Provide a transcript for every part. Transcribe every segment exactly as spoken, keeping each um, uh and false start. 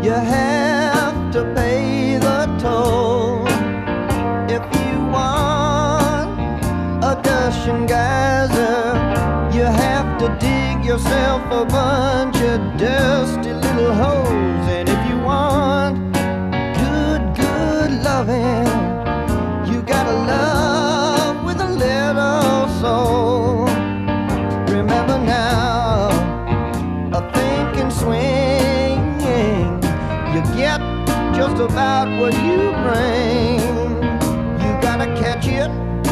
You have to pay the toll. If you want a gushing geyser, you have to dig yourself a bunch of dusty little holes. And if you want good, good loving, you gotta love with a little soul. Remember now, a thinking swinging, you get just about what you bring. You gotta catch it,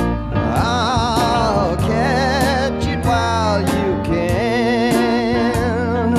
I'll catch it while you can.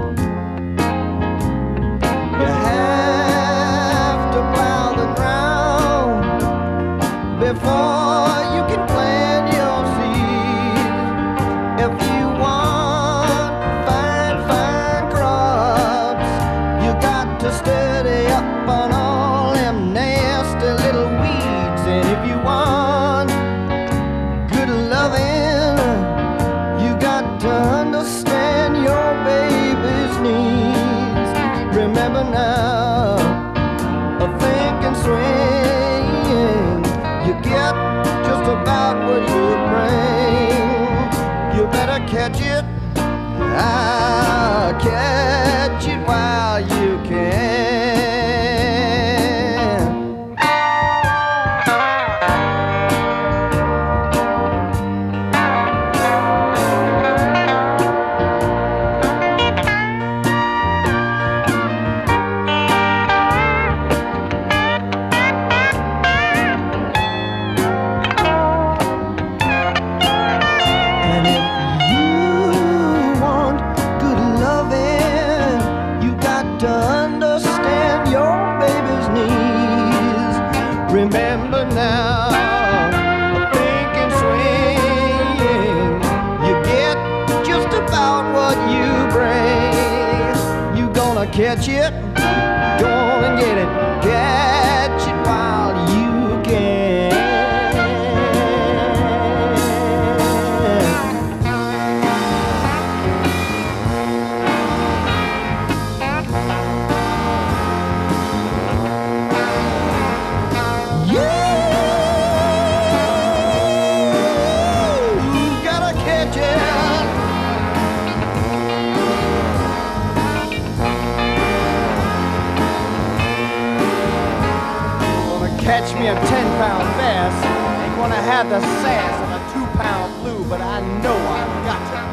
You have to plow the ground before you can plant your seed. If you want fine, fine crops, you got to steady up on all them nasty little weeds. And if you want good loving, you got to understand your baby's needs. Remember now, a thinking swing, you get just about what you bring. You better catch it, I'll catch it while you can. And if you want good loving, you got to understand your baby's needs. Remember now, a thinking swing, you get just about what you bring. You gonna catch it, gonna get it, catch it while you can. You gotta catch it. Gonna catch me a ten pound bass. Ain't gonna have the sass of a two pound blue, but I know I've got to.